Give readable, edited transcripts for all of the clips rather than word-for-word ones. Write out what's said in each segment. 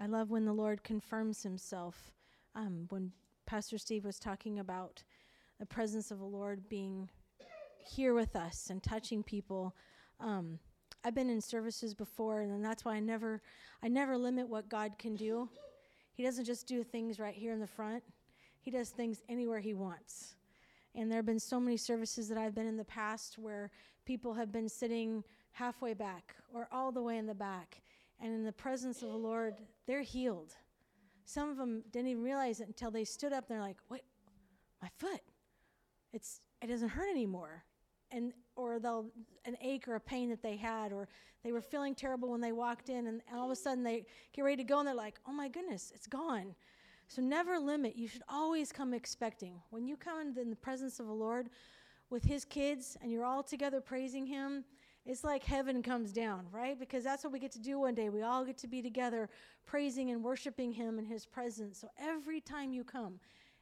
I love when the Lord confirms himself. When Pastor Steve was talking about the presence of the Lord being here with us and touching people, I've been in services before, and that's why I never limit what God can do. He doesn't just do things right here in the front. He does things anywhere he wants. And there have been so many services that I've been in the past where people have been sitting halfway back or all the way in the back. And in the presence of the Lord, they're healed. Some of them didn't even realize it until they stood up and they're like, wait, my foot, it doesn't hurt anymore. Or an ache or a pain that they had, or they were feeling terrible when they walked in, and all of a sudden they get ready to go and they're like, oh my goodness, it's gone. So never limit. You should always come expecting. When you come in the presence of the Lord with his kids and you're all together praising him, it's like heaven comes down, right? Because that's what we get to do one day. We all get to be together praising and worshiping him in his presence. So every time you come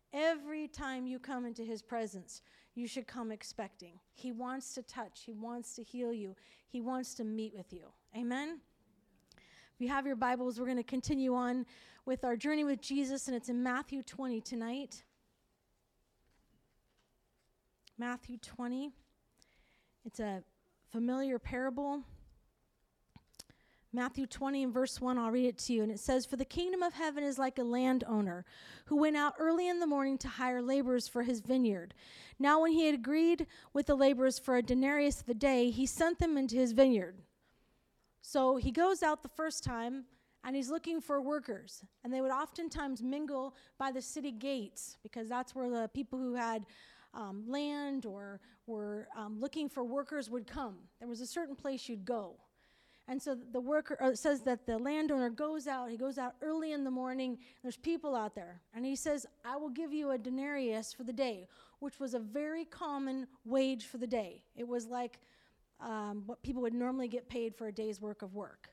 into his presence, you should come expecting. He wants to touch. He wants to heal you. He wants to meet with you. Amen? If you have your Bibles, we're going to continue on with our journey with Jesus, and it's in Matthew 20 tonight. Matthew 20. It's a familiar parable. Matthew 20 and verse 1, I'll read it to you. And it says, "For the kingdom of heaven is like a landowner who went out early in the morning to hire laborers for his vineyard. Now when he had agreed with the laborers for a denarius of the day, he sent them into his vineyard." So he goes out the first time, and he's looking for workers. And they would oftentimes mingle by the city gates, because that's where the people who had land or were looking for workers would come. There was a certain place you'd go. And so the worker, it says that the landowner goes out. He goes out early in the morning. There's people out there. And he says, "I will give you a denarius for the day," which was a very common wage for the day. It was like what people would normally get paid for a day's worth of work.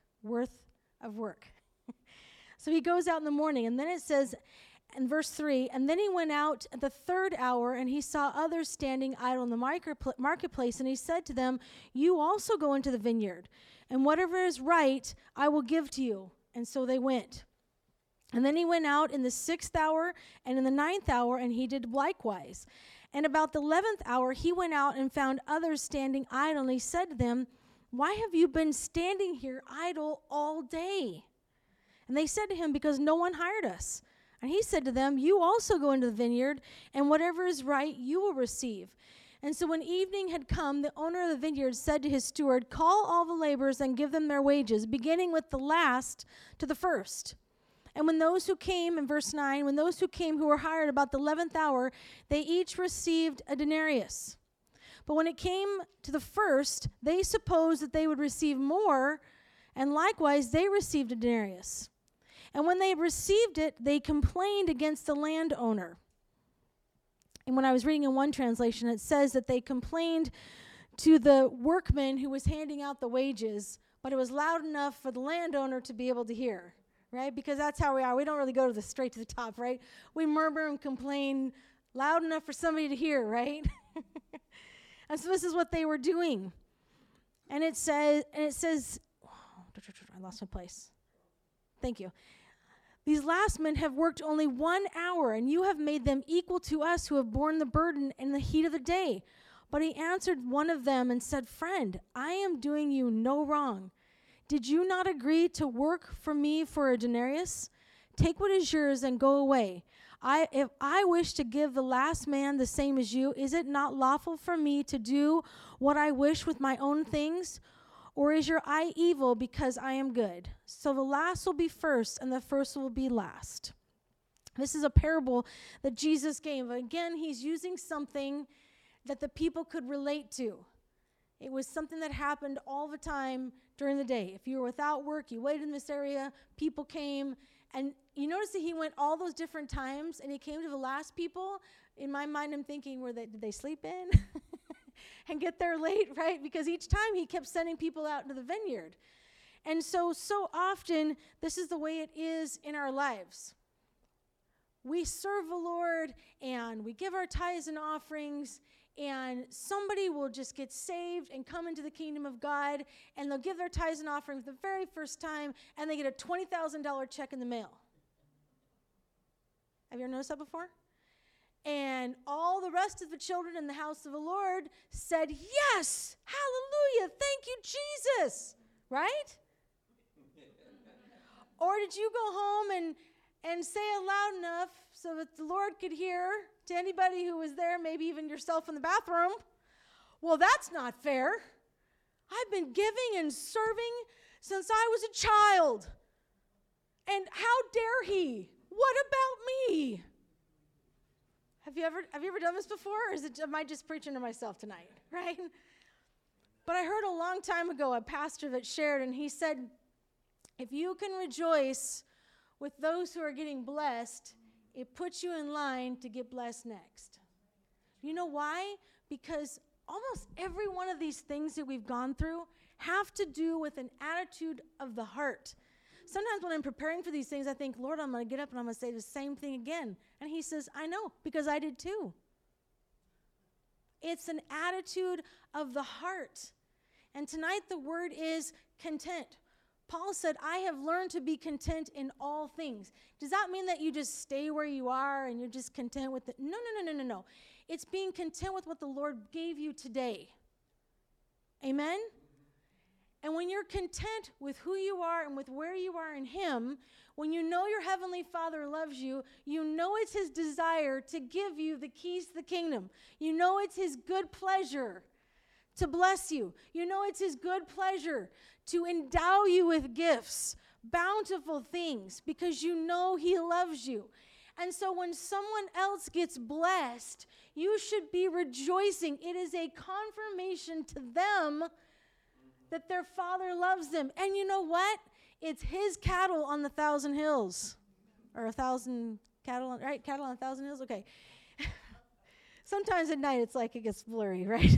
So he goes out in the morning. And then it says in verse 3, "And then he went out at the third hour, and he saw others standing idle in the marketplace. And he said to them, 'You also go into the vineyard, and whatever is right I will give to you.' And so they went. And then he went out in the 6th hour and in the 9th hour, and he did likewise. And about the 11th hour he went out and found others standing idle. And he said to them, 'Why have you been standing here idle all day?' And they said to him, 'Because no one hired us.' And he said to them, 'You also go into the vineyard, and whatever is right you will receive.' And so when evening had come, the owner of the vineyard said to his steward, 'Call all the laborers and give them their wages, beginning with the last to the first.' And when those who came," in verse 9, "when those who came who were hired about the 11th hour, they each received a denarius. But when it came to the first, they supposed that they would receive more, and likewise they received a denarius. And when they received it, they complained against the landowner." And when I was reading in one translation, it says that they complained to the workman who was handing out the wages, but it was loud enough for the landowner to be able to hear, right? Because that's how we are. We don't really go straight to the top, right? We murmur and complain loud enough for somebody to hear, right? And so this is what they were doing. And it says, I lost my place. Thank you. "These last men have worked only 1 hour, and you have made them equal to us who have borne the burden in the heat of the day." But he answered one of them and said, "Friend, I am doing you no wrong. Did you not agree to work for me for a denarius? Take what is yours and go away. If I wish to give the last man the same as you, is it not lawful for me to do what I wish with my own things? Or is your eye evil because I am good? So the last will be first, and the first will be last." This is a parable that Jesus gave. Again, he's using something that the people could relate to. It was something that happened all the time during the day. If you were without work, you waited in this area, people came. And you notice that he went all those different times, and he came to the last people. In my mind, I'm thinking, did they sleep in? And get there late, right? Because each time he kept sending people out into the vineyard. And so often, this is the way it is in our lives. We serve the Lord, and we give our tithes and offerings, and somebody will just get saved and come into the kingdom of God, and they'll give their tithes and offerings the very first time, and they get a $20,000 check in the mail. Have you ever noticed that before? And all the rest of the children in the house of the Lord said, yes, hallelujah, thank you, Jesus, right? Or did you go home and say it loud enough so that the Lord could hear to anybody who was there, maybe even yourself in the bathroom? Well, that's not fair. I've been giving and serving since I was a child. And how dare he? What about me? Have you ever done this before, or am I just preaching to myself tonight, right? But I heard a long time ago a pastor that shared, and he said, if you can rejoice with those who are getting blessed, it puts you in line to get blessed next. You know why? Because almost every one of these things that we've gone through have to do with an attitude of the heart. Sometimes when I'm preparing for these things, I think, Lord, I'm going to get up and I'm going to say the same thing again. And he says, I know, because I did too. It's an attitude of the heart. And tonight the word is content. Paul said, I have learned to be content in all things. Does that mean that you just stay where you are and you're just content with it? No. It's being content with what the Lord gave you today. Amen? And when you're content with who you are and with where you are in him, when you know your heavenly Father loves you, you know it's his desire to give you the keys to the kingdom. You know it's his good pleasure to bless you. You know it's his good pleasure to endow you with gifts, bountiful things, because you know he loves you. And so when someone else gets blessed, you should be rejoicing. It is a confirmation to them that their Father loves them. And you know what? It's his cattle on the 1,000 hills. Or 1,000 cattle, right? Cattle on 1,000 hills? Okay. Sometimes at night it's like it gets blurry, right?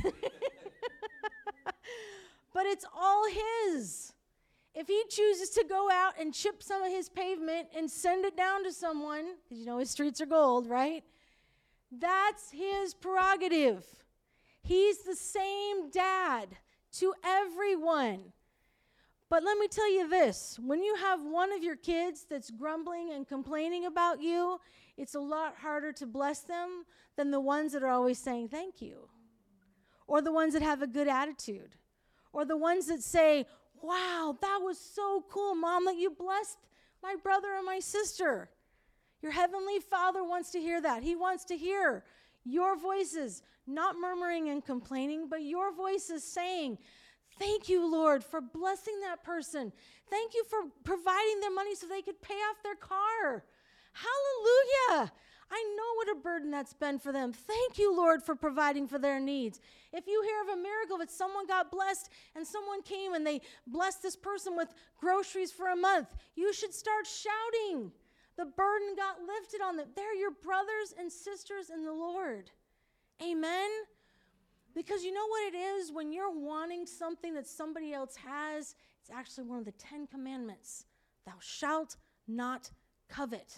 But it's all his. If he chooses to go out and chip some of his pavement and send it down to someone, because you know his streets are gold, right? That's his prerogative. He's the same dad to everyone. But let me tell you this, when you have one of your kids that's grumbling and complaining about you, it's a lot harder to bless them than the ones that are always saying thank you, or the ones that have a good attitude, or the ones that say, wow, that was so cool, Mom, that you blessed my brother and my sister. Your heavenly Father wants to hear that. He wants to hear your voices, not murmuring and complaining, but your voices saying, thank you, Lord, for blessing that person. Thank you for providing them money so they could pay off their car. Hallelujah. I know what a burden that's been for them. Thank you, Lord, for providing for their needs. If you hear of a miracle that someone got blessed and someone came and they blessed this person with groceries for a month, you should start shouting. The burden got lifted on them. They're your brothers and sisters in the Lord. Amen? Because you know what it is? When you're wanting something that somebody else has, it's actually one of the 10 commandments. Thou shalt not covet.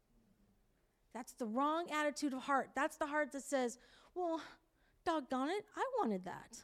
That's the wrong attitude of heart. That's the heart that says, well, doggone it, I wanted that.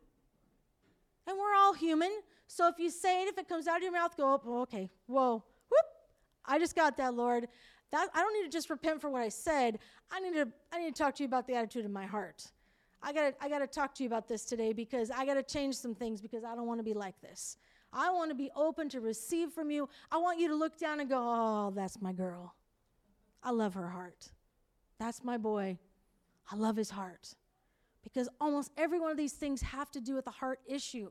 And we're all human. So if you say it, if it comes out of your mouth, go, oh, okay, whoa, whoop, I just got that, Lord. That I don't need to just repent for what I said. I need to talk to you about the attitude of my heart. I gotta talk to you about this today because I gotta change some things because I don't want to be like this. I want to be open to receive from you. I want you to look down and go, oh, that's my girl. I love her heart. That's my boy. I love his heart. Because almost every one of these things have to do with a heart issue.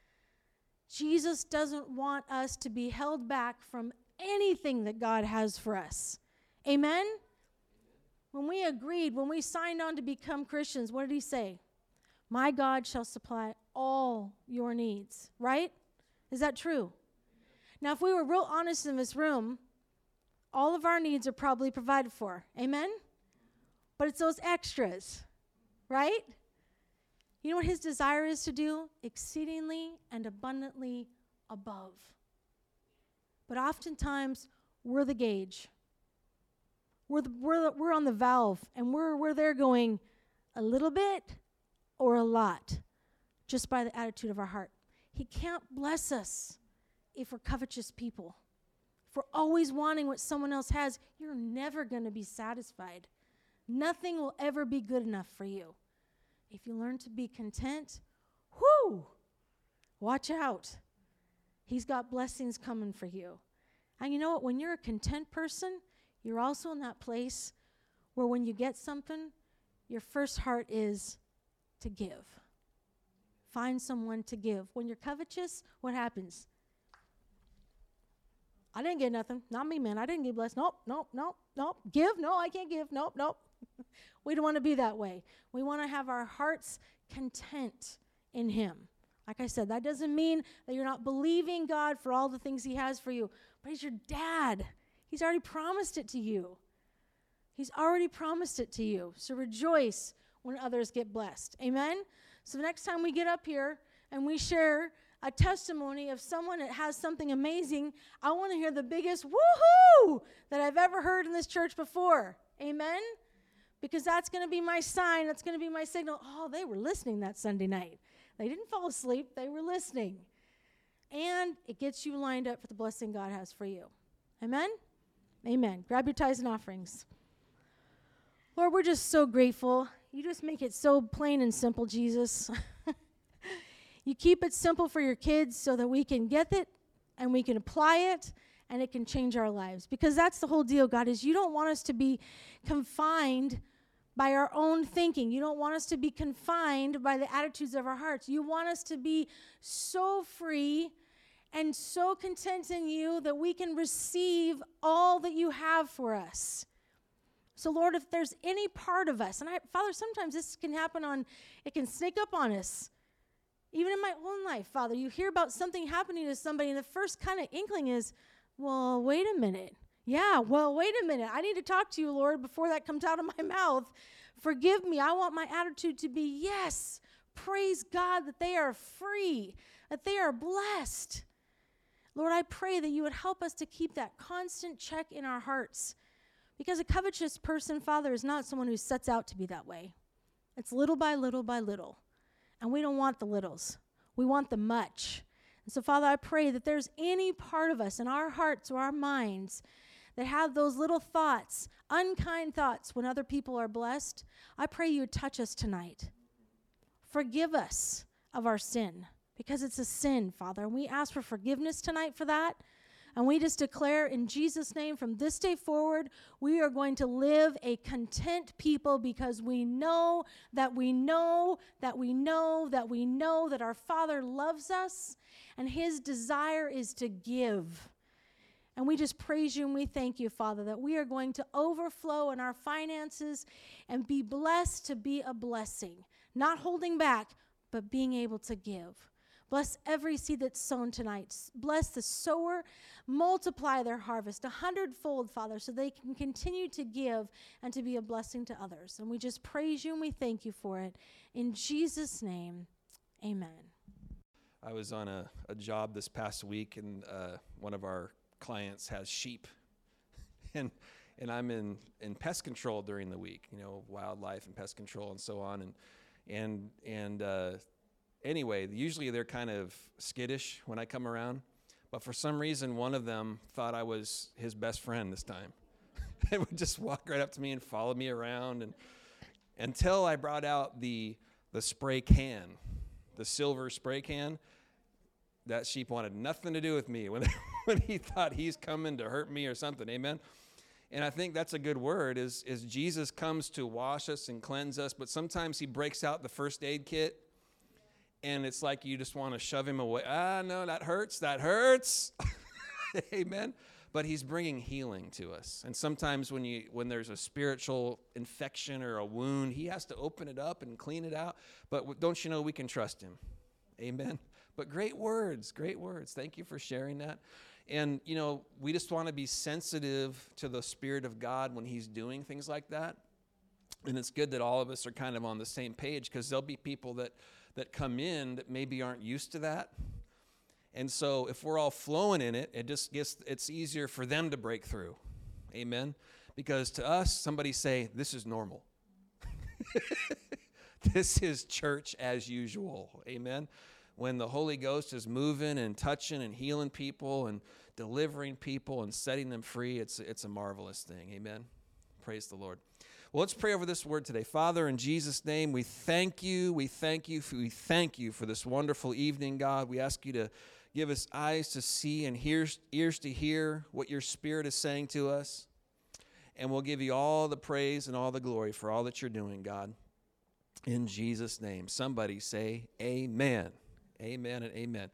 Jesus doesn't want us to be held back from anything that God has for us. Amen? When we agreed, when we signed on to become Christians, what did he say? My God shall supply all your needs, right? Is that true? Now, if we were real honest in this room, all of our needs are probably provided for. Amen? But it's those extras, right? You know what his desire is to do? Exceedingly and abundantly above. But oftentimes, we're the gauge. We're on the valve, and we're there going a little bit, or a lot just by the attitude of our heart. He can't bless us if we're covetous people. If we're always wanting what someone else has, you're never going to be satisfied. Nothing will ever be good enough for you. If you learn to be content, watch out. He's got blessings coming for you. And you know what? When you're a content person, you're also in that place where when you get something, your first heart is to give. Find someone to give. When you're covetous, what happens? I didn't get nothing. Not me, man. I didn't get blessed. Nope. Give? No, I can't give. Nope. We don't want to be that way. We want to have our hearts content in Him. Like I said, that doesn't mean that you're not believing God for all the things He has for you. But He's your dad. He's already promised it to you. He's already promised it to you. So rejoice when others get blessed. Amen? So the next time we get up here and we share a testimony of someone that has something amazing, I want to hear the biggest woohoo that I've ever heard in this church before. Amen? Because that's going to be my sign. That's going to be my signal. Oh, they were listening that Sunday night. They didn't fall asleep. They were listening. And it gets you lined up for the blessing God has for you. Amen? Amen. Grab your tithes and offerings. Lord, we're just so grateful. You just make it so plain and simple, Jesus. You keep it simple for your kids so that we can get it and we can apply it and it can change our lives. Because that's the whole deal, God, is you don't want us to be confined by our own thinking. You don't want us to be confined by the attitudes of our hearts. You want us to be so free and so content in you that we can receive all that you have for us. So, Lord, if there's any part of us, and Father, sometimes this can happen it can sneak up on us. Even in my own life, Father, you hear about something happening to somebody, and the first kind of inkling is, well, wait a minute. Yeah, well, wait a minute. I need to talk to you, Lord, before that comes out of my mouth. Forgive me. I want my attitude to be, yes, praise God that they are free, that they are blessed. Lord, I pray that you would help us to keep that constant check in our hearts. Because a covetous person, Father, is not someone who sets out to be that way. It's little by little by little. And we don't want the littles. We want the much. And so, Father, I pray that there's any part of us in our hearts or our minds that have those little thoughts, unkind thoughts when other people are blessed. I pray you would touch us tonight. Forgive us of our sin, because it's a sin, Father. And we ask for forgiveness tonight for that. And we just declare in Jesus' name, from this day forward, we are going to live a content people, because we know that our Father loves us and His desire is to give. And we just praise you and we thank you, Father, that we are going to overflow in our finances and be blessed to be a blessing, not holding back, but being able to give. Bless every seed that's sown tonight. Bless the sower. Multiply their harvest 100-fold, Father, so they can continue to give and to be a blessing to others. And we just praise you and we thank you for it. In Jesus' name, amen. I was on a job this past week, and one of our clients has sheep. and I'm in pest control during the week, wildlife and pest control and so on. Anyway, usually they're kind of skittish when I come around, but for some reason, one of them thought I was his best friend this time. It would just walk right up to me and follow me around, and until I brought out the spray can, the silver spray can. That sheep wanted nothing to do with me when he thought he's coming to hurt me or something. Amen. And I think that's a good word, is Jesus comes to wash us and cleanse us, but sometimes he breaks out the first aid kit. And it's like you just want to shove him away. No, that hurts. Amen. But he's bringing healing to us. And sometimes when there's a spiritual infection or a wound, he has to open it up and clean it out. But don't you know we can trust him? Amen. But great words. Thank you for sharing that. And, we just want to be sensitive to the Spirit of God when he's doing things like that. And it's good that all of us are kind of on the same page, because there'll be people that come in that maybe aren't used to that. And so if we're all flowing in it, it's easier for them to break through. Amen. Because to us, somebody say, this is normal. This is church as usual. Amen. When the Holy Ghost is moving and touching and healing people and delivering people and setting them free, it's a marvelous thing. Amen. Praise the Lord. Well, let's pray over this word today. Father, in Jesus' name, we thank you. We thank you for this wonderful evening, God. We ask you to give us eyes to see and ears to hear what your Spirit is saying to us. And we'll give you all the praise and all the glory for all that you're doing, God. In Jesus' name. Somebody say amen. Amen and amen.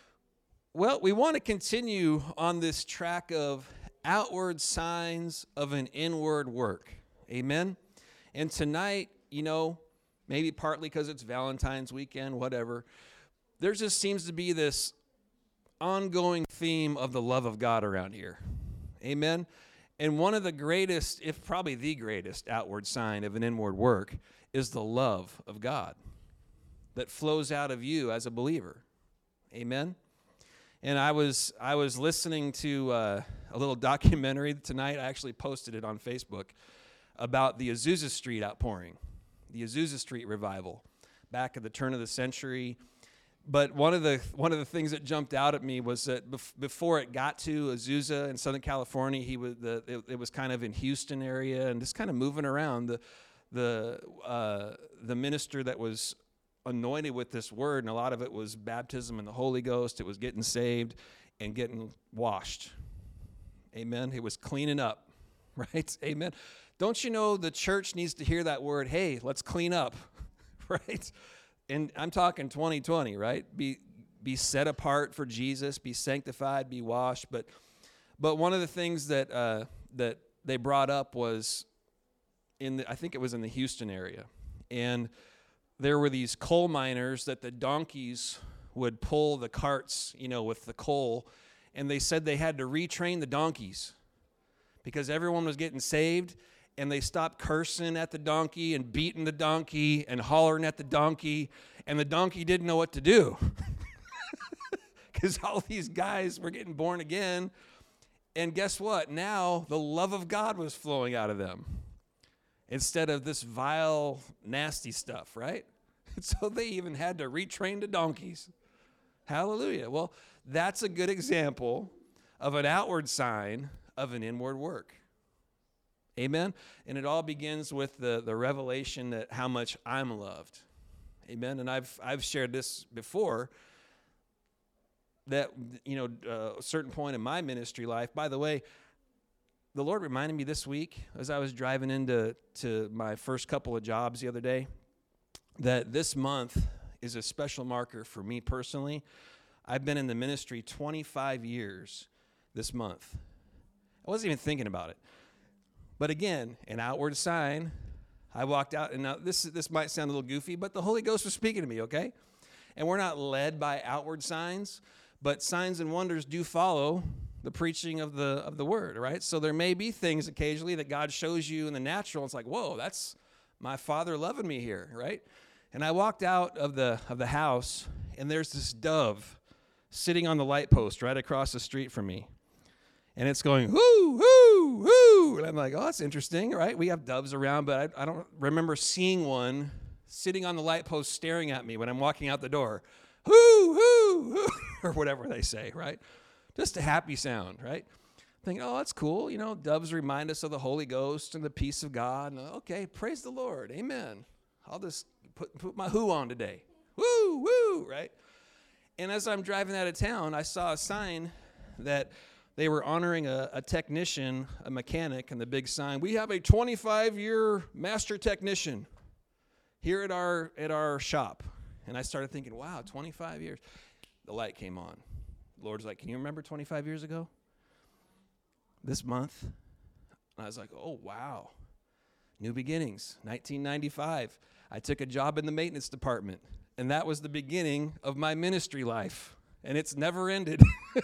Well, we want to continue on this track of outward signs of an inward work. Amen. And tonight, maybe partly because it's Valentine's weekend, whatever, there just seems to be this ongoing theme of the love of God around here. Amen. And one of the greatest, if probably the greatest outward sign of an inward work is the love of God that flows out of you as a believer. Amen. And I was listening to a little documentary tonight. I actually posted it on Facebook about the Azusa Street outpouring, the Azusa Street revival back at the turn of the century. But one of the things that jumped out at me was that before it got to Azusa in Southern California, it was kind of in Houston area and just kind of moving around. The minister that was anointed with this word, and a lot of it was baptism in the Holy Ghost. It was getting saved and getting washed. Amen. It was cleaning up, right? Amen. Don't you know the church needs to hear that word, hey, let's clean up, right? And I'm talking 2020, right? Be set apart for Jesus, be sanctified, be washed. But one of the things that they brought up was I think it was in the Houston area. And there were these coal miners that the donkeys would pull the carts, with the coal. And they said they had to retrain the donkeys because everyone was getting saved. And they stopped cursing at the donkey and beating the donkey and hollering at the donkey. And the donkey didn't know what to do. Because all these guys were getting born again. And guess what? Now the love of God was flowing out of them. Instead of this vile, nasty stuff, right? So they even had to retrain the donkeys. Hallelujah. Well, that's a good example of an outward sign of an inward work. Amen? And it all begins with the revelation that how much I'm loved. Amen? And I've shared this before, that, a certain point in my ministry life, by the way, the Lord reminded me this week as I was driving into my first couple of jobs the other day, that this month is a special marker for me personally. I've been in the ministry 25 years this month. I wasn't even thinking about it. But again, an outward sign. I walked out, and now this might sound a little goofy, but the Holy Ghost was speaking to me, okay? And we're not led by outward signs, but signs and wonders do follow the preaching of the word, right? So there may be things occasionally that God shows you in the natural. It's like, whoa, that's my Father loving me here, right? And I walked out of the house, and there's this dove sitting on the light post right across the street from me. And it's going, whoo, whoo, whoo. And I'm like, oh, that's interesting, right? We have doves around, but I don't remember seeing one sitting on the light post staring at me when I'm walking out the door. Whoo, whoo, whoo, or whatever they say, right? Just a happy sound, right? Thinking, oh, that's cool. Doves remind us of the Holy Ghost and the peace of God. And, okay, praise the Lord. Amen. I'll just put my whoo on today. Woo, woo, right? And as I'm driving out of town, I saw a sign that they were honoring a technician, a mechanic, and the big sign, we have a 25-year master technician here at our shop. And I started thinking, wow, 25 years. The light came on. The Lord's like, can you remember 25 years ago? This month? And I was like, oh, wow. New beginnings, 1995. I took a job in the maintenance department, and that was the beginning of my ministry life, and it's never ended.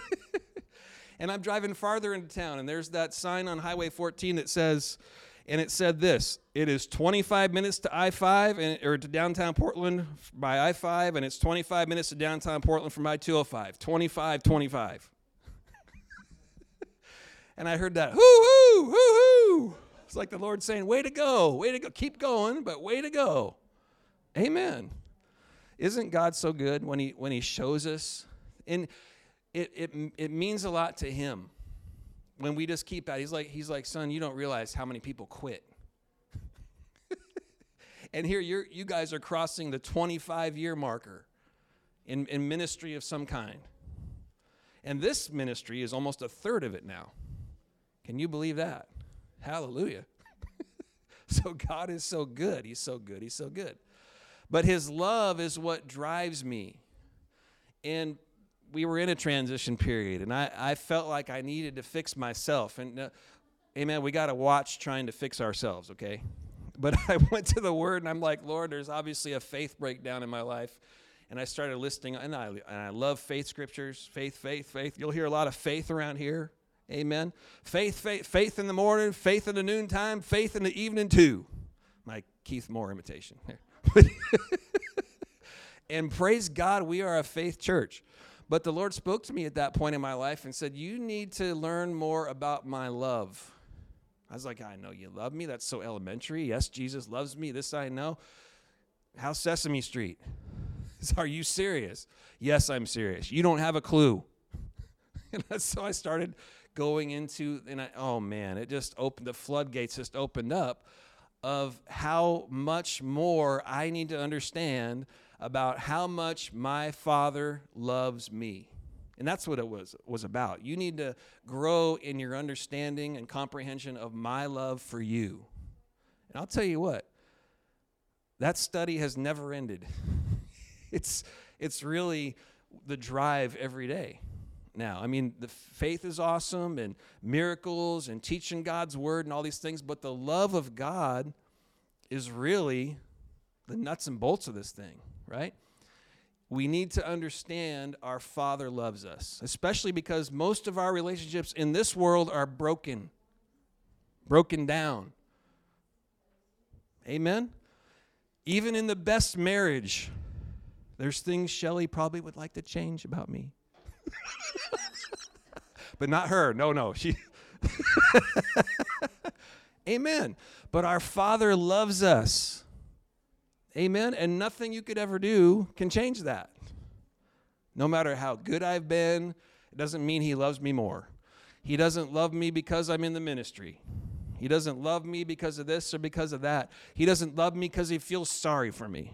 And I'm driving farther into town, and there's that sign on Highway 14 that says, and it said this, it is 25 minutes to I-5, or to downtown Portland by I-5, and it's 25 minutes to downtown Portland from I-205, 25. And I heard that, hoo-hoo, hoo-hoo. It's like the Lord saying, way to go, keep going, but way to go. Amen. Isn't God so good when he shows us? And it means a lot to him when we just keep at it. He's like, son, you don't realize how many people quit. And here you guys are crossing the 25-year marker in ministry of some kind. And this ministry is almost a third of it now. Can you believe that? Hallelujah. So God is so good. He's so good. He's so good. But his love is what drives me. And we were in a transition period, and I felt like I needed to fix myself. And, amen, we got to watch trying to fix ourselves, okay? But I went to the Word, and I'm like, Lord, there's obviously a faith breakdown in my life. And I started listing, and I love faith scriptures, faith. You'll hear a lot of faith around here, amen? Faith in the morning, faith in the noontime, faith in the evening too. My Keith Moore imitation here. And praise God, we are a faith church. But the Lord spoke to me at that point in my life and said, you need to learn more about my love. I was like, I know you love me. That's so elementary. Yes, Jesus loves me. This I know. How's Sesame Street? Are you serious? Yes, I'm serious. You don't have a clue. And so I started going into, oh man, it just opened, the floodgates just opened up of how much more I need to understand about how much my Father loves me. And that's what it was about. You need to grow in your understanding and comprehension of my love for you. And I'll tell you what, that study has never ended. It's really the drive every day now. I mean, the faith is awesome and miracles and teaching God's word and all these things, but the love of God is really the nuts and bolts of this thing, right? We need to understand our Father loves us, especially because most of our relationships in this world are broken down. Amen? Even in the best marriage, there's things Shelley probably would like to change about me. But not her. No. She. Amen. But our Father loves us. Amen. And nothing you could ever do can change that. No matter how good I've been, it doesn't mean he loves me more. He doesn't love me because I'm in the ministry. He doesn't love me because of this or because of that. He doesn't love me because he feels sorry for me.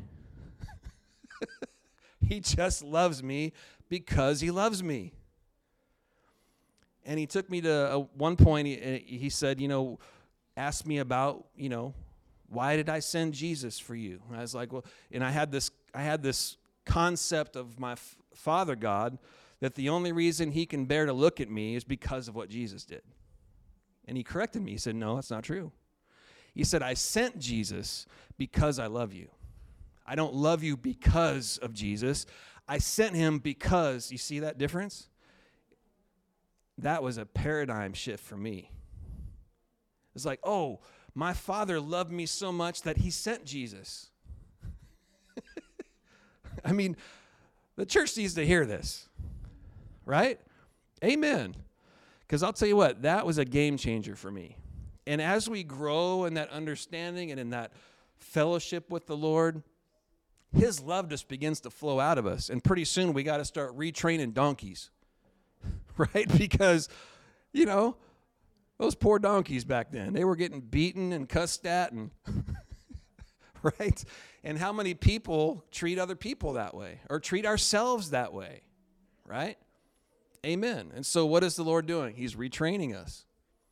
He just loves me because he loves me. And he took me to one point, he said, ask me about, why did I send Jesus for you? And I was like, well, and I had this concept of my Father God that the only reason he can bear to look at me is because of what Jesus did. And he corrected me. He said, no, that's not true. He said, I sent Jesus because I love you. I don't love you because of Jesus. I sent him because, you see that difference? That was a paradigm shift for me. It's like, oh, my Father loved me so much that he sent Jesus. I mean, the church needs to hear this, right? Amen. Because I'll tell you what, that was a game changer for me. And as we grow in that understanding and in that fellowship with the Lord, his love just begins to flow out of us. And pretty soon we got to start retraining donkeys, right? Because, those poor donkeys back then, they were getting beaten and cussed at, and right? And how many people treat other people that way or treat ourselves that way, right? Amen. And so what is the Lord doing? He's retraining us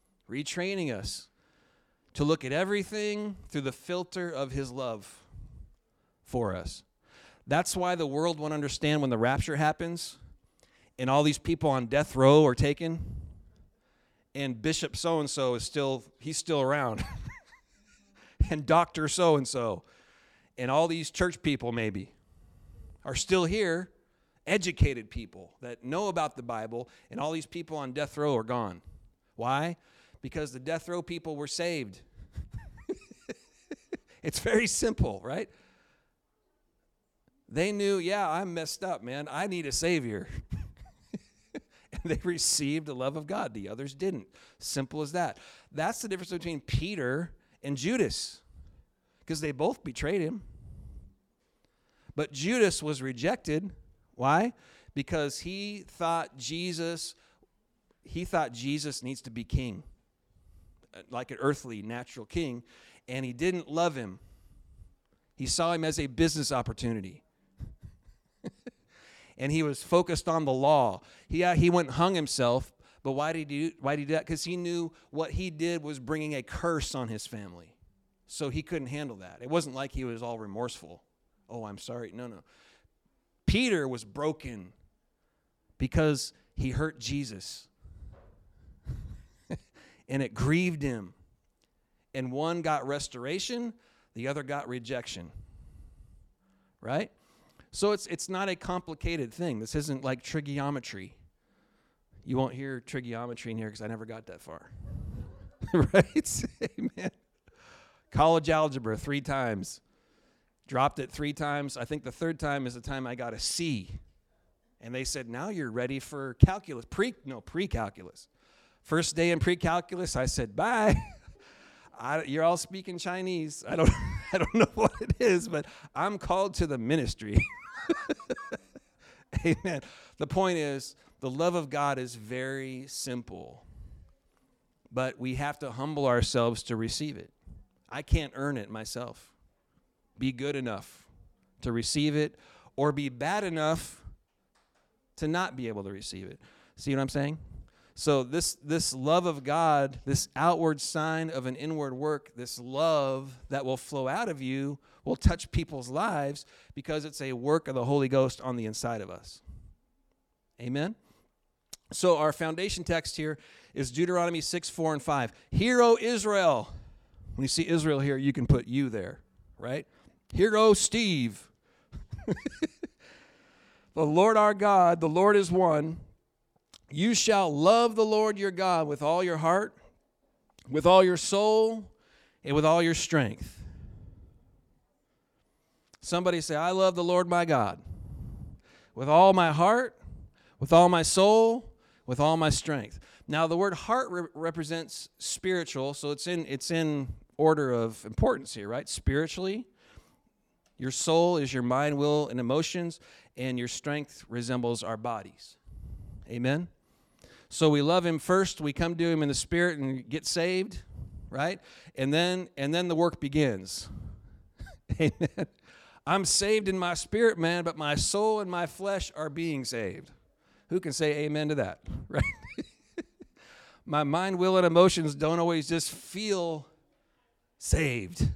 to look at everything through the filter of his love for us. That's why the world won't understand when the rapture happens and all these people on death row are taken and Bishop so-and-so he's still around and Dr. so-and-so and all these church people maybe are still here, educated people that know about the Bible, and all these people on death row are gone. Why? Because the death row people were saved. It's very simple, right? They knew, I'm messed up, man. I need a Savior. And they received the love of God. The others didn't. Simple as that. That's the difference between Peter and Judas, because they both betrayed him. But Judas was rejected. Why? Because he thought Jesus needs to be king, like an earthly, natural king, and he didn't love him. He saw him as a business opportunity. And he was focused on the law. He went and hung himself, but why did he do that? Because he knew what he did was bringing a curse on his family. So he couldn't handle that. It wasn't like he was all remorseful. Oh, I'm sorry. No. Peter was broken because he hurt Jesus. And it grieved him. And one got restoration, the other got rejection. Right? So it's not a complicated thing. This isn't like trigonometry. You won't hear trigonometry in here because I never got that far. Right? Amen. College algebra 3 times. Dropped it 3 times. I think the 3rd time is the time I got a C. And they said, now you're ready for calculus. Pre-calculus. First day in pre-calculus, I said, bye. You're all speaking Chinese. I don't know what it is, but I'm called to the ministry. Amen. The point is, the love of God is very simple, but we have to humble ourselves to receive it. I can't earn it myself. Be good enough to receive it, or be bad enough to not be able to receive it. See what I'm saying? So this love of God, this outward sign of an inward work, this love that will flow out of you will touch people's lives because it's a work of the Holy Ghost on the inside of us. Amen? So our foundation text here is Deuteronomy 6, 4, and 5. Hear, O Israel. When you see Israel here, you can put you there, right? Hear, O Steve. The Lord our God, the Lord is one. You shall love the Lord your God with all your heart, with all your soul, and with all your strength. Somebody say, I love the Lord my God with all my heart, with all my soul, with all my strength. Now, the word heart represents spiritual, so it's in order of importance here, right? Spiritually, your soul is your mind, will, and emotions, and your strength resembles our bodies. Amen? So we love him first. We come to him in the spirit and get saved, right? And then the work begins. Amen. I'm saved in my spirit, man, but my soul and my flesh are being saved. Who can say amen to that, right? My mind, will, and emotions don't always just feel saved.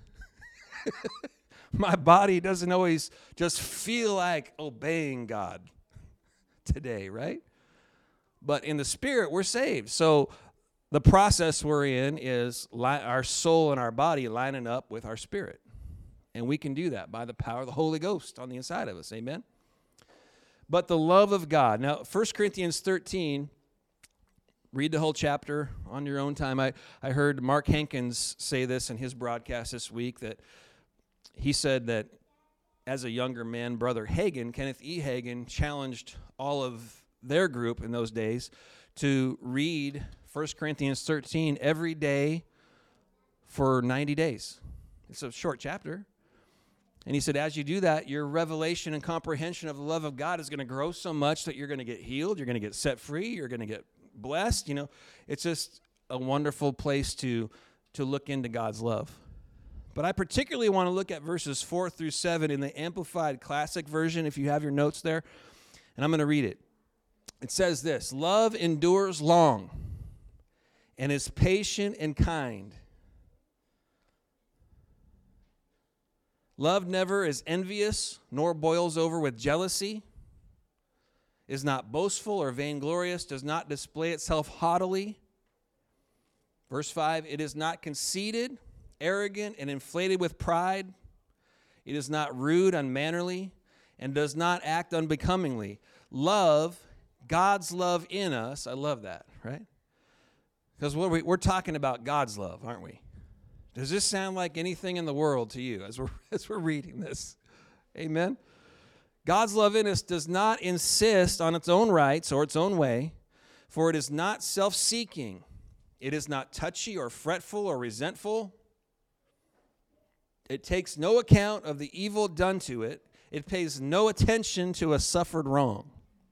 My body doesn't always just feel like obeying God today, right? But in the spirit, we're saved. So the process we're in is our soul and our body lining up with our spirit. And we can do that by the power of the Holy Ghost on the inside of us. Amen? But the love of God. Now, 1 Corinthians 13, read the whole chapter on your own time. I heard Mark Hankins say this in his broadcast this week, that he said that as a younger man, Brother Hagin, Kenneth E. Hagin, challenged all of their group in those days to read 1 Corinthians 13 every day for 90 days. It's a short chapter. And he said, as you do that, your revelation and comprehension of the love of God is going to grow so much that you're going to get healed, you're going to get set free, you're going to get blessed. You know, it's just a wonderful place to look into God's love. But I particularly want to look at verses 4 through 7 in the Amplified Classic Version, if you have your notes there. And I'm going to read it. It says this: love endures long and is patient and kind. Love never is envious, nor boils over with jealousy, is not boastful or vainglorious, does not display itself haughtily. Verse 5, it is not conceited, arrogant, and inflated with pride. It is not rude, unmannerly, and does not act unbecomingly. Love, God's love in us, I love that, right? Because we're talking about God's love, aren't we? Does this sound like anything in the world to you as we're reading this? Amen? God's love in us does not insist on its own rights or its own way, for it is not self-seeking. It is not touchy or fretful or resentful. It takes no account of the evil done to it. It pays no attention to a suffered wrong.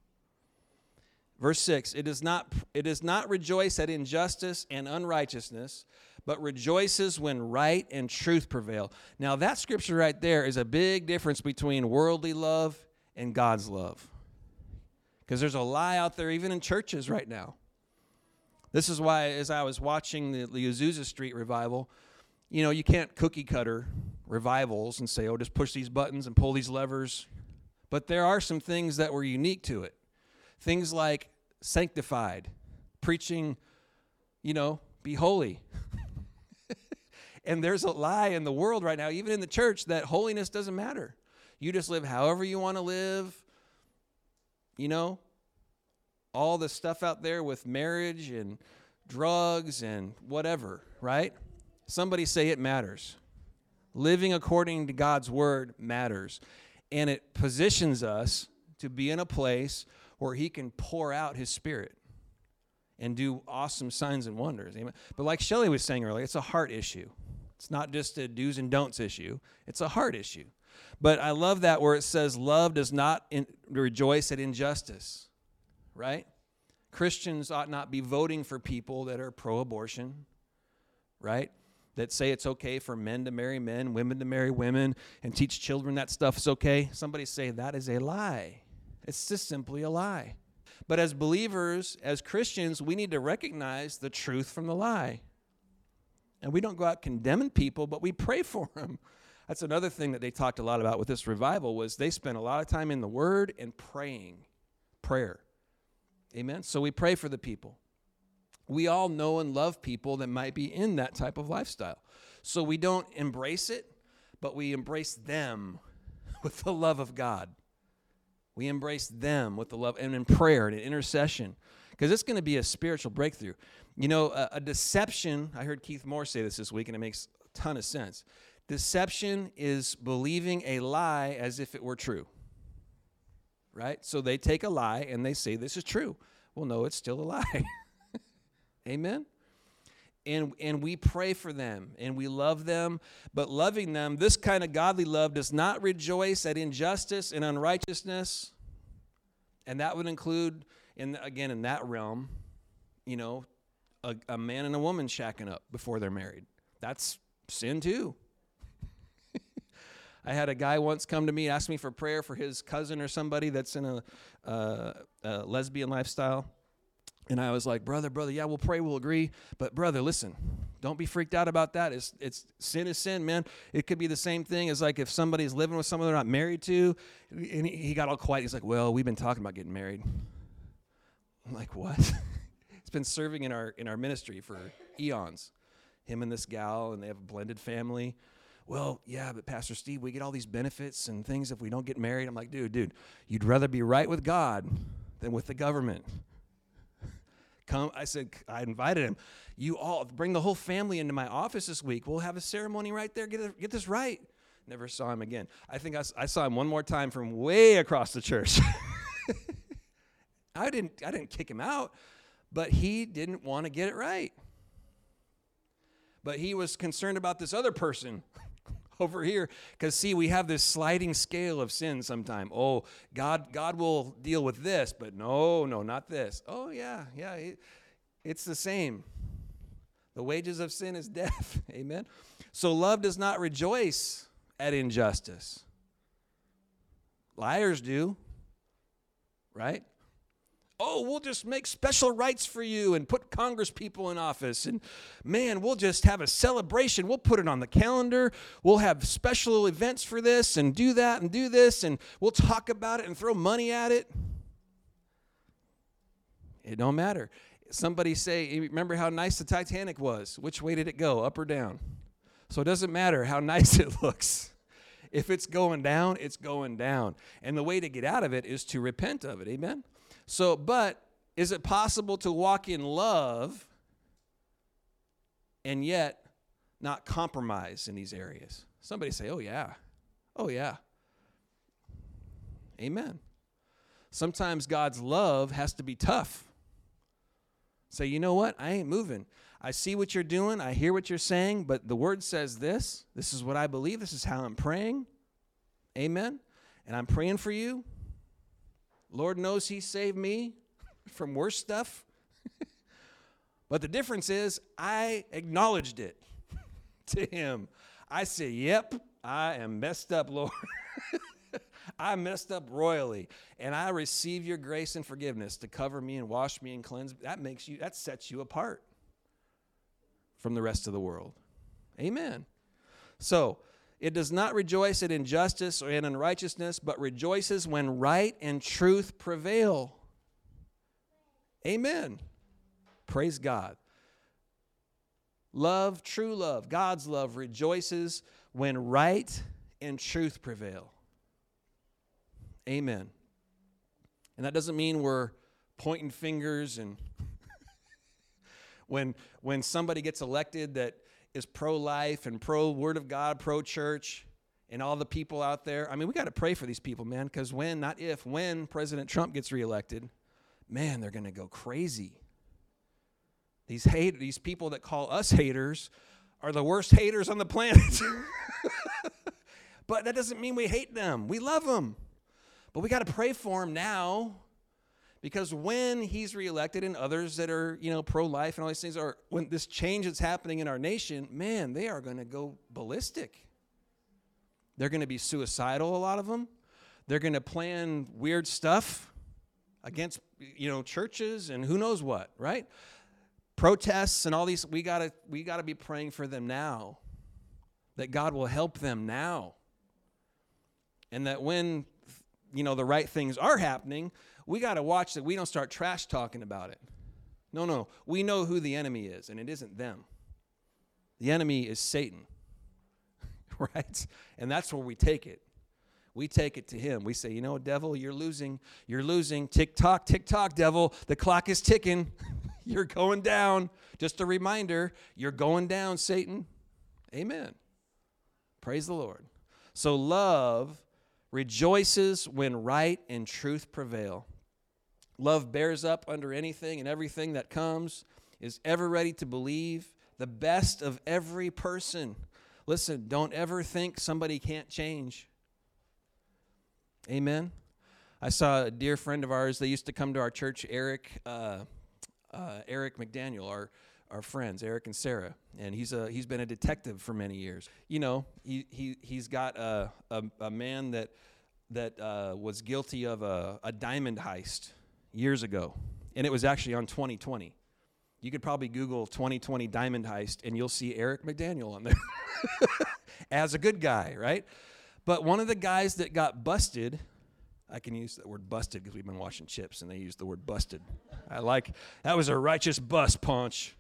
Verse 6, it does not rejoice at injustice and unrighteousness, but rejoices when right and truth prevail. Now that scripture right there is a big difference between worldly love and God's love. Because there's a lie out there even in churches right now. This is why, as I was watching the Azusa Street revival, you know, you can't cookie cutter revivals and say, oh, just push these buttons and pull these levers. But there are some things that were unique to it. Things like sanctified, preaching, you know, be holy. And there's a lie in the world right now, even in the church, that holiness doesn't matter. You just live however you want to live. You know, all the stuff out there with marriage and drugs and whatever, right? Somebody say it matters. Living according to God's word matters. And it positions us to be in a place where he can pour out his spirit and do awesome signs and wonders. Amen. But like Shelley was saying earlier, it's a heart issue. It's not just a do's and don'ts issue. It's a heart issue. But I love that where it says love does not rejoice at injustice, right? Christians ought not be voting for people that are pro-abortion, right? That say it's okay for men to marry men, women to marry women, and teach children that stuff is okay. Somebody say that is a lie. It's just simply a lie. But as believers, as Christians, we need to recognize the truth from the lie. And we don't go out condemning people, but we pray for them. That's another thing that they talked a lot about with this revival was they spent a lot of time in the Word and praying. Prayer. Amen? So we pray for the people. We all know and love people that might be in that type of lifestyle. So we don't embrace it, but we embrace them with the love of God. We embrace them with the love and in prayer and in intercession because it's going to be a spiritual breakthrough. You know, a deception, I heard Keith Moore say this week, and it makes a ton of sense. Deception is believing a lie as if it were true, right? So they take a lie and they say this is true. Well, no, it's still a lie. Amen? And we pray for them, and we love them. But loving them, this kind of godly love does not rejoice at injustice and unrighteousness. And that would include, in that realm, you know, a man and a woman shacking up before they're married. That's sin too. I had a guy once come to me, ask me for prayer for his cousin or somebody that's in a lesbian lifestyle. And I was like, brother, yeah, we'll pray, we'll agree. But brother, listen, don't be freaked out about that. It's sin is sin, man. It could be the same thing as like if somebody's living with someone they're not married to. And he got all quiet. He's like, well, we've been talking about getting married. I'm like, what? It's been serving in our ministry for eons. Him and this gal, and they have a blended family. Well, yeah, but Pastor Steve, we get all these benefits and things if we don't get married. I'm like, dude, you'd rather be right with God than with the government. I invited him. You all bring the whole family into my office this week. We'll have a ceremony right there. Get this right. Never saw him again. I think I saw him one more time from way across the church. I didn't kick him out, but he didn't want to get it right. But he was concerned about this other person over here. Because, see, we have this sliding scale of sin sometime. Oh, God will deal with this, but no, not this. Oh, yeah, it's the same. The wages of sin is death. Amen? So love does not rejoice at injustice. Liars do, right? Oh, we'll just make special rights for you and put Congress people in office. And, man, we'll just have a celebration. We'll put it on the calendar. We'll have special events for this and do that and do this. And we'll talk about it and throw money at it. It don't matter. Somebody say, remember how nice the Titanic was? Which way did it go, up or down? So it doesn't matter how nice it looks. If it's going down, it's going down. And the way to get out of it is to repent of it. Amen? So, but is it possible to walk in love and yet not compromise in these areas? Somebody say, oh, yeah. Oh, yeah. Amen. Sometimes God's love has to be tough. Say, you know what? I ain't moving. I see what you're doing. I hear what you're saying, but the word says this. This is what I believe. This is how I'm praying. Amen. and I'm praying for you. Lord knows he saved me from worse stuff. But the difference is I acknowledged it to him. I said, yep, I am messed up, Lord. I messed up royally, and I receive your grace and forgiveness to cover me and wash me and cleanse me. That sets you apart from the rest of the world. Amen. So, it does not rejoice at injustice or in unrighteousness, but rejoices when right and truth prevail. Amen. Praise God. Love, true love, God's love rejoices when right and truth prevail. Amen. And that doesn't mean we're pointing fingers and when somebody gets elected that is pro-life and pro-word of God, pro-church, and all the people out there. I mean, we got to pray for these people, man, because when President Trump gets reelected, man, they're going to go crazy. These people that call us haters are the worst haters on the planet. But that doesn't mean we hate them. We love them. But we got to pray for him now, because when he's reelected and others that are, pro-life and all these things when this change that's happening in our nation, man, they are going to go ballistic. They're going to be suicidal, a lot of them. They're going to plan weird stuff against, churches and who knows what, right? Protests and all these, we got to be praying for them now, that God will help them now. And that when, the right things are happening, we got to watch that we don't start trash talking about it. No. We know who the enemy is, and it isn't them. The enemy is Satan, right? And that's where we take it. We take it to him. We say, devil, you're losing. You're losing. Tick-tock, devil. The clock is ticking. You're going down. Just a reminder, you're going down, Satan. Amen. Praise the Lord. So love rejoices when right and truth prevail. Love bears up under anything and everything that comes, is ever ready to believe the best of every person. Listen, don't ever think somebody can't change. Amen. I saw a dear friend of ours. They used to come to our church, Eric McDaniel, our friends, Eric and Sarah, and he's been a detective for many years. He's got a man that was guilty of a diamond heist years ago, and it was actually on 2020. You could probably Google 2020 diamond heist, and you'll see Eric McDaniel on there as a good guy, right? But one of the guys that got busted, I can use that word busted because we've been watching Chips, and they use the word busted. That was a righteous bust, Punch.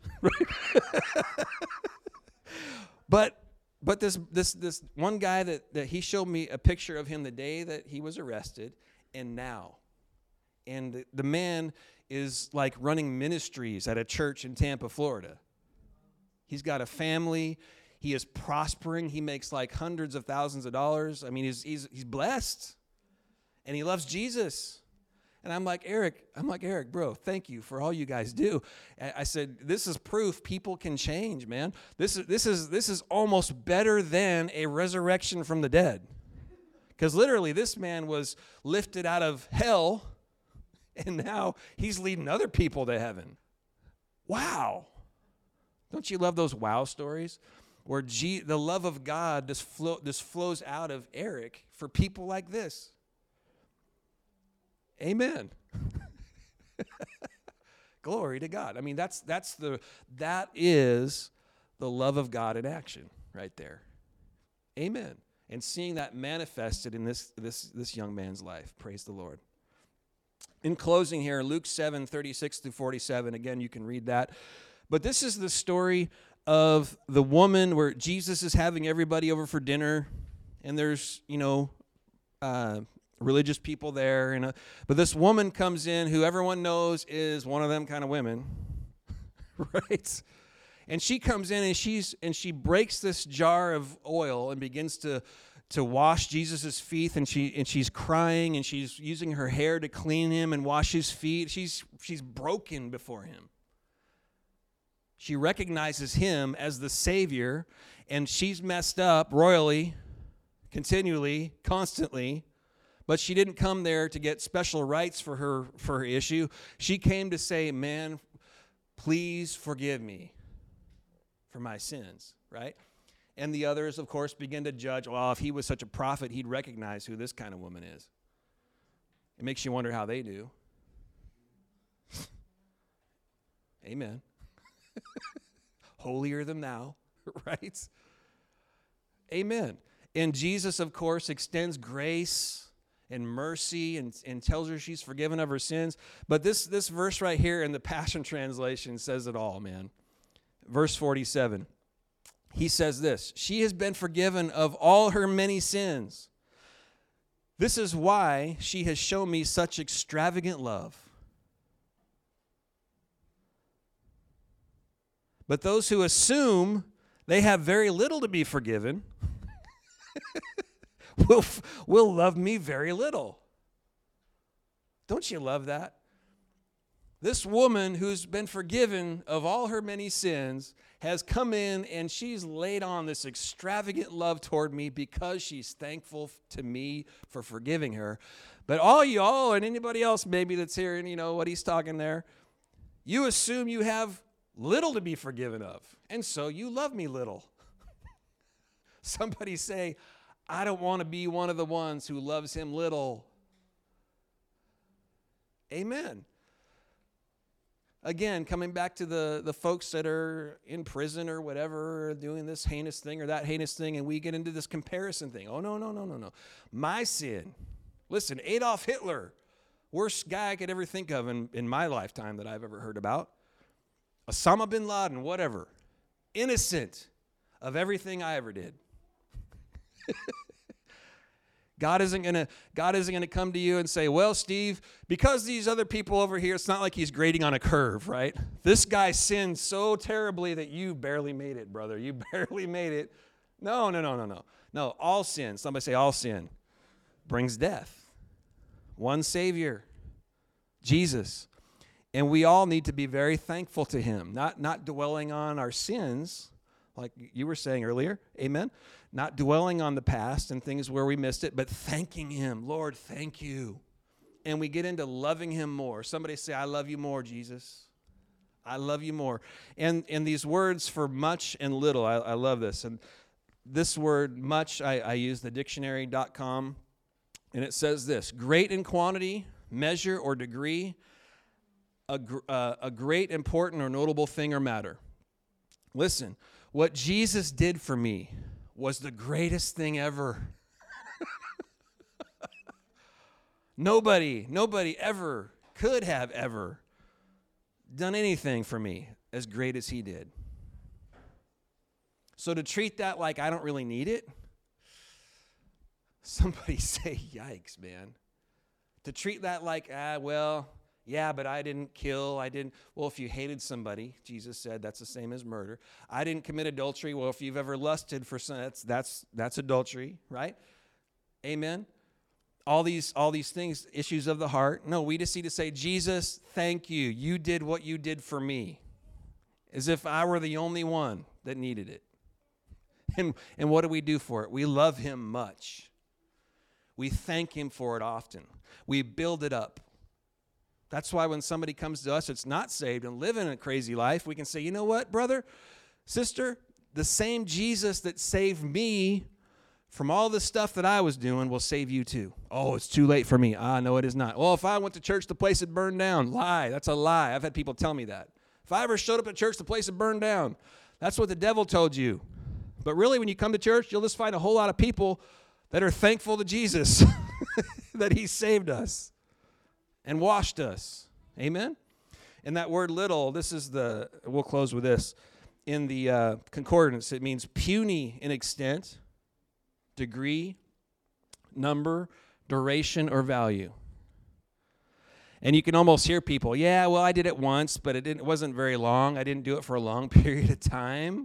But this one guy that he showed me a picture of him the day that he was arrested and now. And the man is like running ministries at a church in Tampa, Florida. He's got a family. He is prospering. He makes like hundreds of thousands of dollars. I mean, he's blessed. And he loves Jesus. And I'm like, Eric, bro, thank you for all you guys do. I said, this is proof people can change, man. This is almost better than a resurrection from the dead. Because literally this man was lifted out of hell, and now he's leading other people to heaven. Wow. Don't you love those wow stories? Where the love of God just flows out of Eric for people like this. Amen. Glory to God. I mean, that is the love of God in action right there. Amen. And seeing that manifested in this young man's life. Praise the Lord. In closing here, Luke 7:36-47. Again, you can read that. But this is the story of the woman where Jesus is having everybody over for dinner, and there's, religious people there, but this woman comes in who everyone knows is one of them kind of women, right? And she comes in and she breaks this jar of oil and begins to wash Jesus' feet, and she's crying, and she's using her hair to clean him and wash his feet. She's broken before him. She recognizes him as the Savior, and she's messed up royally, continually, constantly. But she didn't come there to get special rights for her issue. She came to say, man, please forgive me for my sins, right? And the others, of course, begin to judge, well, if he was such a prophet, he'd recognize who this kind of woman is. It makes you wonder how they do. Amen. Holier than thou, right? Amen. And Jesus, of course, extends grace and mercy and tells her she's forgiven of her sins. But this verse right here in the Passion Translation says it all, man. Verse 47. He says this, she has been forgiven of all her many sins. This is why she has shown me such extravagant love. But those who assume they have very little to be forgiven will love me very little. Don't you love that? This woman who's been forgiven of all her many sins has come in and she's laid on this extravagant love toward me because she's thankful to me for forgiving her. But all y'all and anybody else maybe that's hearing, what he's talking there, you assume you have little to be forgiven of, and so you love me little. Somebody say, I don't want to be one of the ones who loves him little. Amen. Again, coming back to the folks that are in prison or whatever, doing this heinous thing or that heinous thing, and we get into this comparison thing. Oh, no. My sin. Listen, Adolf Hitler, worst guy I could ever think of in my lifetime that I've ever heard about. Osama bin Laden, whatever. Innocent of everything I ever did. God isn't gonna come to you and say, well, Steve, because these other people over here, it's not like he's grading on a curve, right? This guy sinned so terribly that you barely made it, brother. You barely made it. No. No, all sin, somebody say all sin, brings death. One Savior, Jesus. And we all need to be very thankful to him, not dwelling on our sins, like you were saying earlier, amen? Not dwelling on the past and things where we missed it, but thanking him. Lord, thank you. And we get into loving him more. Somebody say, I love you more, Jesus. I love you more. And these words for much and little, I love this. And this word much, I use the dictionary.com, and it says this, great in quantity, measure, or degree, a great, important, or notable thing or matter. Listen, what Jesus did for me was the greatest thing ever. Nobody ever could have ever done anything for me as great as he did. So to treat that like I don't really need it, somebody say, yikes, man. To treat that like, yeah, but I didn't kill, well, if you hated somebody, Jesus said that's the same as murder. I didn't commit adultery. Well, if you've ever lusted for some, that's adultery, right? Amen. All these things, issues of the heart. No, we just need to say, Jesus, thank you. You did what you did for me. As if I were the only one that needed it. And what do we do for it? We love him much. We thank him for it often. We build it up. That's why when somebody comes to us that's not saved and living a crazy life, we can say, you know what, brother, sister, the same Jesus that saved me from all the stuff that I was doing will save you too. Oh, it's too late for me. No, it is not. Well, if I went to church, the place had burned down. Lie. That's a lie. I've had people tell me that. If I ever showed up at church, the place had burned down. That's what the devil told you. But really, when you come to church, you'll just find a whole lot of people that are thankful to Jesus that he saved us and washed us. Amen? And that word little, we'll close with this. In the concordance, it means puny in extent, degree, number, duration, or value. And you can almost hear people, yeah, well, I did it once, but it wasn't very long. I didn't do it for a long period of time.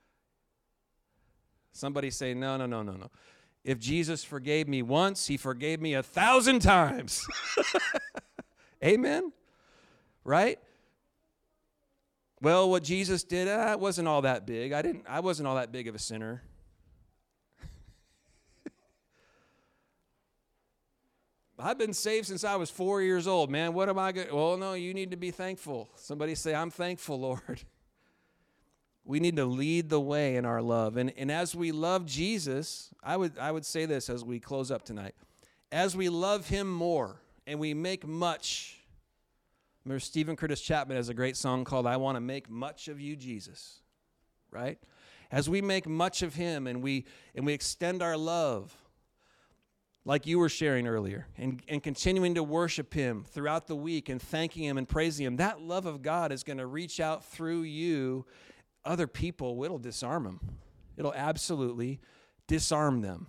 Somebody say, no. If Jesus forgave me once, he forgave me 1,000 times. Amen? Right? Well, what Jesus did, it wasn't all that big. I wasn't all that big of a sinner. I've been saved since I was 4 years old, man. What am I going to? Well, no, you need to be thankful. Somebody say, I'm thankful, Lord. We need to lead the way in our love. And as we love Jesus, I would say this as we close up tonight. As we love him more and we make much. Remember, Stephen Curtis Chapman has a great song called I Want to Make Much of You, Jesus. Right? As we make much of him and we extend our love, like you were sharing earlier, and continuing to worship him throughout the week and thanking him and praising him, that love of God is going to reach out through you. Other people, it'll disarm them. It'll absolutely disarm them.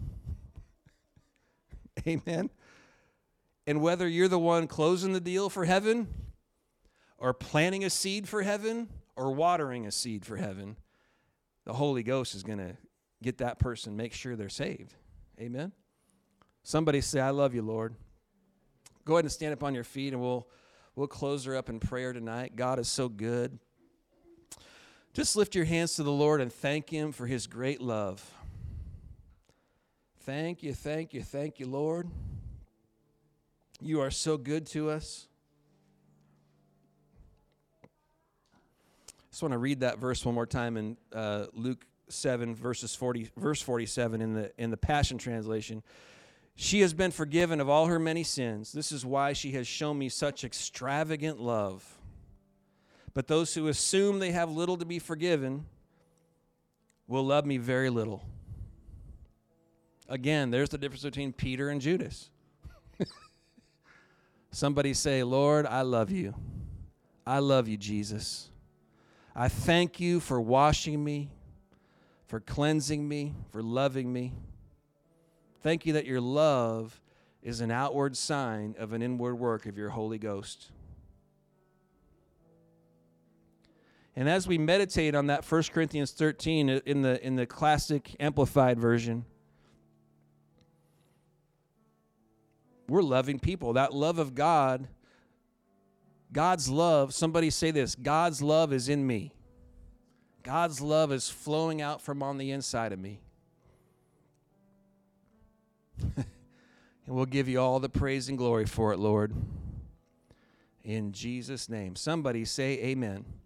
Amen? And whether you're the one closing the deal for heaven or planting a seed for heaven or watering a seed for heaven, the Holy Ghost is going to get that person, make sure they're saved. Amen? Somebody say, I love you, Lord. Go ahead and stand up on your feet, and we'll close her up in prayer tonight. God is so good. Just lift your hands to the Lord and thank him for his great love. Thank you, thank you, thank you, Lord. You are so good to us. I just want to read that verse one more time in Luke 7, verse 47 in the Passion Translation. She has been forgiven of all her many sins. This is why she has shown me such extravagant love. But those who assume they have little to be forgiven will love me very little. Again, there's the difference between Peter and Judas. Somebody say, Lord, I love you. I love you, Jesus. I thank you for washing me, for cleansing me, for loving me. Thank you that your love is an outward sign of an inward work of your Holy Ghost. And as we meditate on that 1 Corinthians 13 in the classic amplified version, we're loving people. That love of God, God's love, somebody say this, God's love is in me. God's love is flowing out from on the inside of me. And we'll give you all the praise and glory for it, Lord. In Jesus' name. Somebody say amen.